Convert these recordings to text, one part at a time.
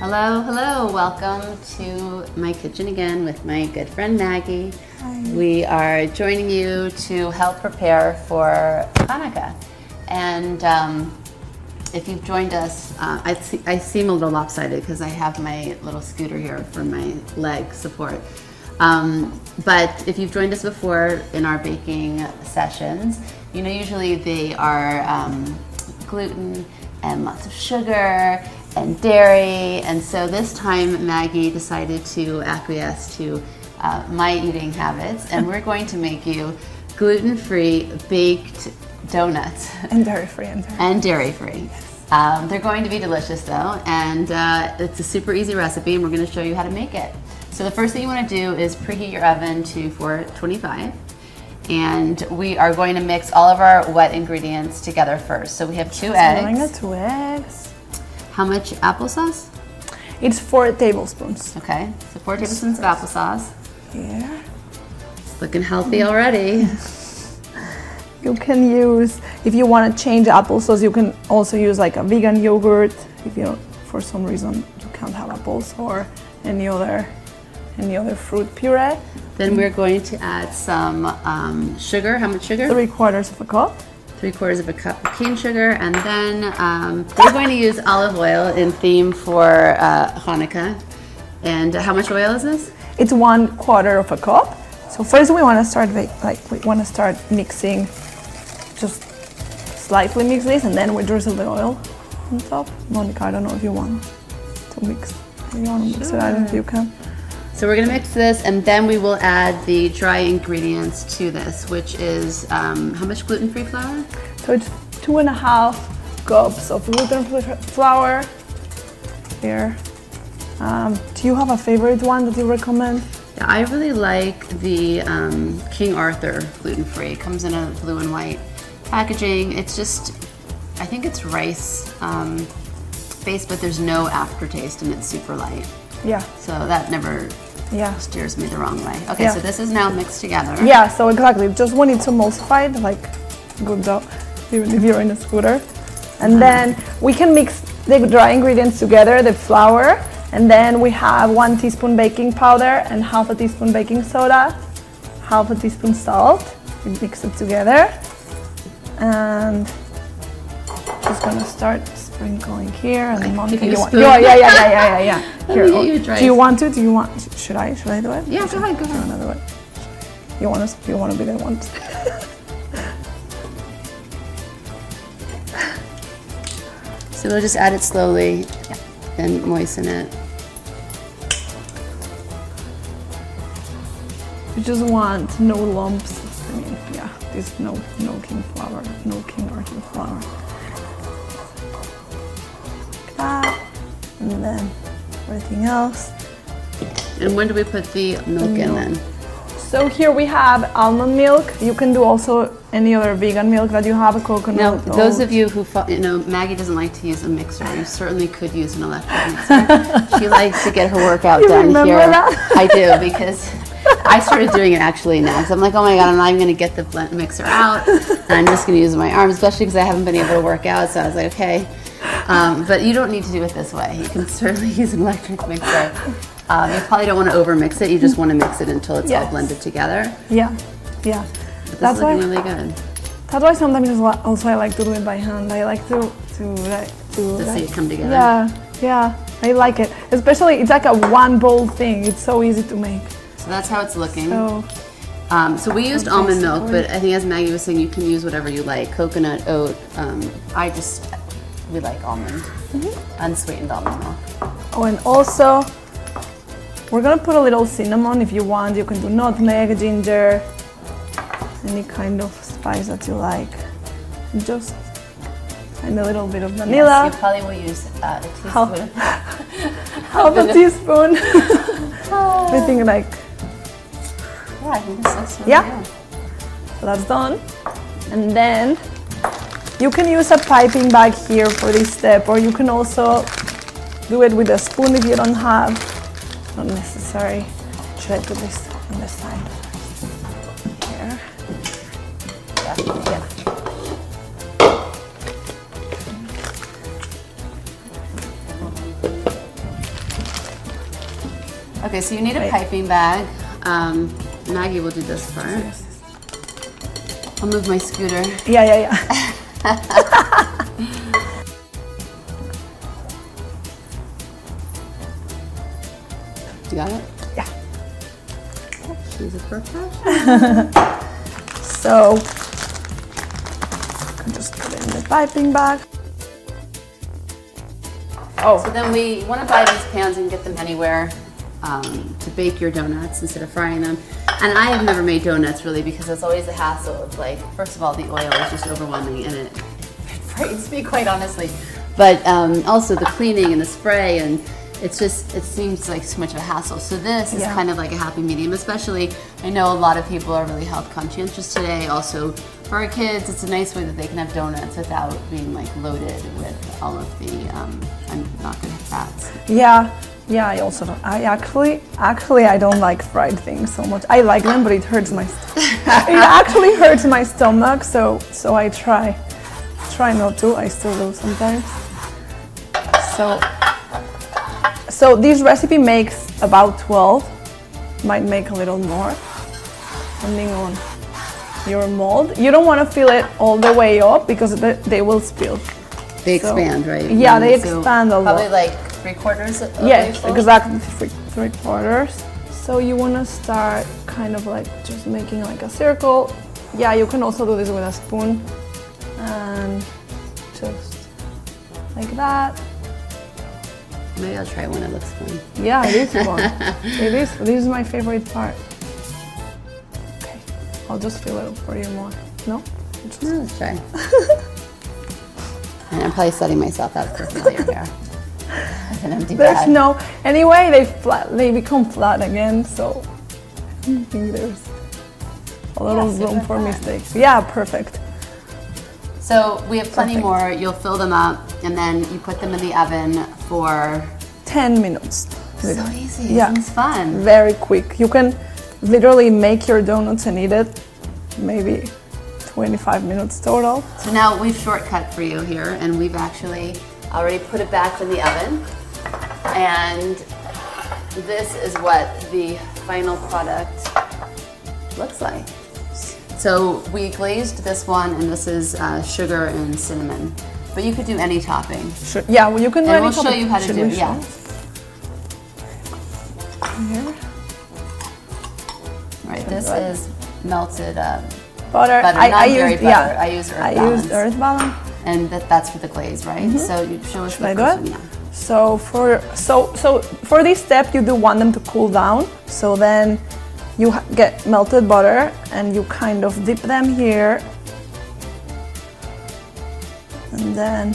Hello, hello. Welcome to my kitchen again with my good friend Maggie. Hi. We are joining you to help prepare for Hanukkah. And if you've joined us, I seem a little lopsided because I have my little scooter here for my leg support. But if you've joined us before in our baking sessions, you know usually they are gluten and lots of sugar and dairy, and so this time Maggie decided to acquiesce to my eating habits, and we're going to make you gluten-free baked donuts. And dairy-free. And dairy-free. They're going to be delicious though, and it's a super easy recipe, and we're going to show you how to make it. So the first thing you want to do is preheat your oven to 425. And we are going to mix all of our wet ingredients together first. So we have two eggs. 2 eggs. How much applesauce? It's 4 tablespoons. Okay, so 4 tablespoons of applesauce. Here. It's looking healthy already. You can use, if you want to change applesauce, you can also use like a vegan yogurt if you, for some reason, you can't have apples or any other fruit puree. Then we're going to add some sugar. How much sugar? 3/4 cup. 3/4 cup of cane sugar, and then we're going to use olive oil in theme for Hanukkah. And how much oil is this? It's 1/4 cup. So first we want to start mixing, just slightly mix this, and then we drizzle the oil on top. Monica, I don't know if you want to mix. If you want to mix it, I don't know if you can. So we're going to mix this, and then we will add the dry ingredients to this, which is how much gluten-free flour? So it's 2.5 cups of gluten-free flour here. Do you have a favorite one that you recommend? Yeah, I really like the King Arthur gluten-free. It comes in a blue and white packaging. It's just, I think it's rice based, but there's no aftertaste, and it's super light. Yeah. So that never steers me the wrong way. Okay, so this is now mixed together. Yeah, so exactly. Just when it's emulsified, like, good job, even if you're in a scooter. And then we can mix the dry ingredients together, the flour, and then we have 1 teaspoon baking powder and 1/2 teaspoon baking soda, 1/2 teaspoon salt. We mix it together. And just gonna start sprinkling here, and Monica, you want? Yeah. Here, do you want to? Should I do it? Yeah, go ahead. Another way. You want to be the one. So we'll just add it slowly and moisten it. You just want no lumps. I mean, yeah, there's no king flour, no King Arthur flour. Like that, and then everything else. And when do we put the milk in then? So here we have almond milk. You can do also any other vegan milk that you have, a coconut. Now, those of you who, Maggie doesn't like to use a mixer. You certainly could use an electric mixer. She likes to get her workout done here. That? I do, because I started doing it actually now. So I'm like, oh my God, I'm not even going to get the blend mixer out. And I'm just going to use my arms, especially because I haven't been able to work out. So I was like, okay. But you don't need to do it this way. You can certainly use an electric mixer. You probably don't want to over-mix it. You just want to mix it until it's all blended together. Yeah. But that's looking really good. That's why sometimes also I like to do it by hand. I like to see it come together. Yeah. I like it. Especially, it's like a one bowl thing. It's so easy to make. So that's how it's looking. So we used almond milk, but I think as Maggie was saying, you can use whatever you like. Coconut, oat. We like almond, unsweetened almond milk. Oh, and also, we're gonna put a little cinnamon if you want. You can do nutmeg, ginger, any kind of spice that you like. And a little bit of vanilla. Yes, you probably will use a teaspoon. Half a teaspoon. I think like. Yeah, I think this is really good. So that's done. And then you can use a piping bag here for this step, or you can also do it with a spoon if you don't have. Not necessary. Should I put this on the side? Here. Yeah. Okay, so you need a Wait. piping bag. Maggie will do this part. I'll move my scooter. Yeah. You got it? Yeah. She's a professional. So, I just put it in the piping bag. So then we want to buy these pans and get them anywhere to bake your donuts instead of frying them. And I have never made donuts really because it's always a hassle. It's like, first of all, the oil is just overwhelming and it frightens me quite honestly. But also the cleaning and the spray, and it seems like so much of a hassle. So this is kind of like a happy medium, especially I know a lot of people are really health conscientious today. Also for our kids, it's a nice way that they can have donuts without being like loaded with all of the not good fats. Yeah, I also don't. I actually I don't like fried things so much. I like them, but it hurts my it actually hurts my stomach, so I try not to. I still do sometimes. So this recipe makes about 12. Might make a little more, depending on your mold. You don't want to fill it all the way up because they will spill. They expand, right? Yeah, they expand a lot. Probably like 3/4 of Yes, full? exactly, 3/4. So you want to start kind of like just making like a circle. Yeah, you can also do this with a spoon and just like that. Maybe I'll try one, it looks fun. Yeah, it is fun. It is. This is my favorite part. Okay, I'll just fill it up for you more. No? Let's try. And I'm probably setting myself up for failure here. As an empty There's bag. no. Anyway, they become flat again, so I don't think there's a lot of room for mistakes. Yeah, perfect. So we have plenty Perfect. more. You'll fill them up, and then you put them in the oven for 10 minutes. so easy. Yeah. It's fun. Very quick. You can literally make your donuts and eat it maybe 25 minutes total. So now we've shortcut for you here, and we've actually already put it back in the oven. And this is what the final product looks like. So we glazed this one, and this is sugar and cinnamon. But you could do any topping. Sure. Yeah, well, you can do And any we'll show topping. you how to Should do we it, show? yeah. Here. Right, this Right. is melted Butter. butter, not dairy butter. I use Earth Balance. used Earth Balance. And that's for the glaze, right? So you show us the I first do it? one, yeah. So for this step, you do want them to cool down. So then you get melted butter and you kind of dip them here, and then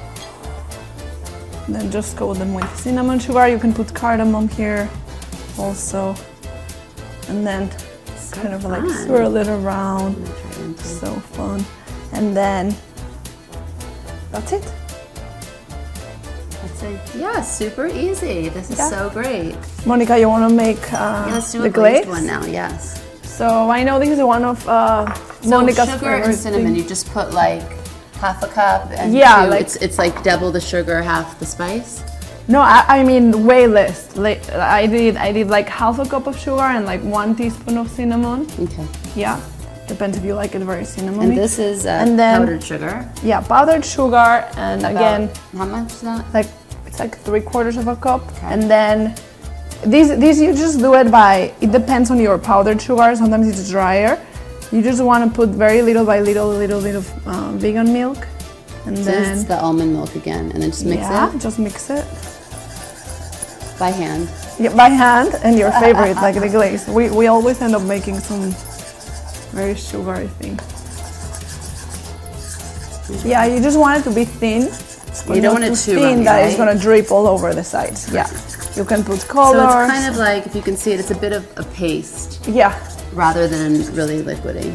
just coat them with cinnamon sugar. You can put cardamom here also, and then kind of like fun. swirl it around. I'm gonna try one too. So fun. And then that's it. Let's see. Yeah, super easy. This is Yeah. so great. Monica, you want to make Yeah, let's do the a glazed glaze? one now, yes. So I know this is one of So Monica's sugar favorite and cinnamon, things. you just put like half a cup and Yeah, two. like- it's like double the sugar, half the spice. No, I mean way less. Like, I did like half a cup of sugar and like 1 teaspoon of cinnamon. Okay. Yeah, depends if you like it very cinnamony. And this is And then- powdered sugar. Yeah, powdered sugar, and again, About- how much is that? like it's like 3/4 of a cup. Okay. And then these you just do it by. It depends on your powdered sugar. Sometimes it's drier. You just want to put very little by little bit of vegan milk, and This then is the almond milk again, and then just mix yeah, it just mix it. by hand. Yeah, by hand, and your favorite, like the glaze. We always end up making some very sugary thing. Yeah, you just want it to be thin. but You don't not want it too thin runny, that right? it's gonna drip all over the sides. Yeah, you can put So colors. it's kind of like, if you can see it, it's a bit of a paste yeah, rather than really liquidy.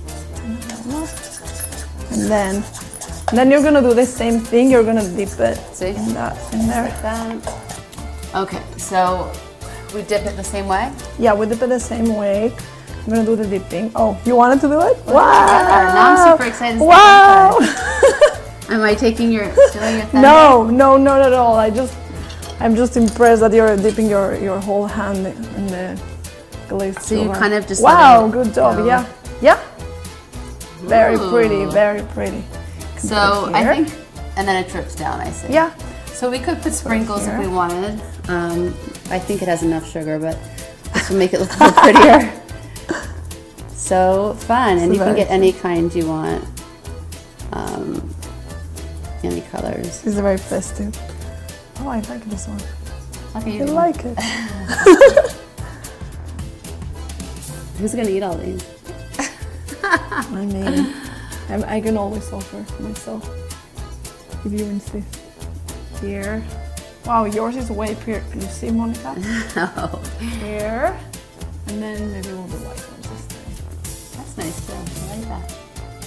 and then you're gonna do the same thing. You're gonna dip it See? in there. Like that. Okay, so we dip it the same way? Yeah, we dip it the same way. I'm gonna do the dipping. Oh, you wanted to do it? Wow! Yeah, now I'm super excited to see Wow! Am I stealing your thunder? No, not at all. I just I'm just impressed that you're dipping your whole hand in the glazed So you silver. kind of just wow, let it good job. go. Yeah, yeah. Very Ooh. pretty, very pretty. So I Here. think, and then it drips down, I see. Yeah. So we could put sprinkles if here. we wanted. I think it has enough sugar, but this will make it look a little prettier. So fun, and you can very get any kind you want. Any colors. It's very festive. Oh, I like this one. Okay, I like it. Who's gonna eat all these? I mean, I can always offer myself if you insist. Here. Wow, yours is way pretty. Can you see, Monica? Oh, Here. And then maybe we'll do white ones this time. that's nice too. I like that.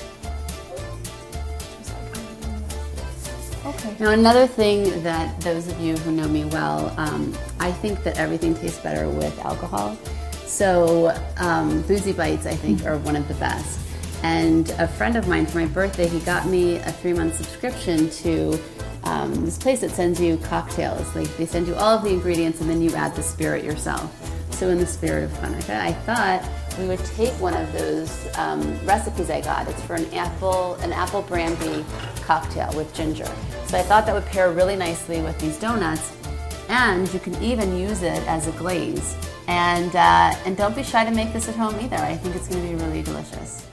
Just like that. Okay. Now, another thing that those of you who know me well, I think that everything tastes better with alcohol. So, Boozy Bites, I think, are one of the best. And a friend of mine, for my birthday, he got me a 3-month subscription to this place that sends you cocktails. Like, they send you all of the ingredients and then you add the spirit yourself. So in the spirit of Hanukkah, I thought we would take one of those recipes I got. It's for an apple brandy cocktail with ginger. So I thought that would pair really nicely with these donuts, and you can even use it as a glaze. And don't be shy to make this at home either. I think it's going to be really delicious.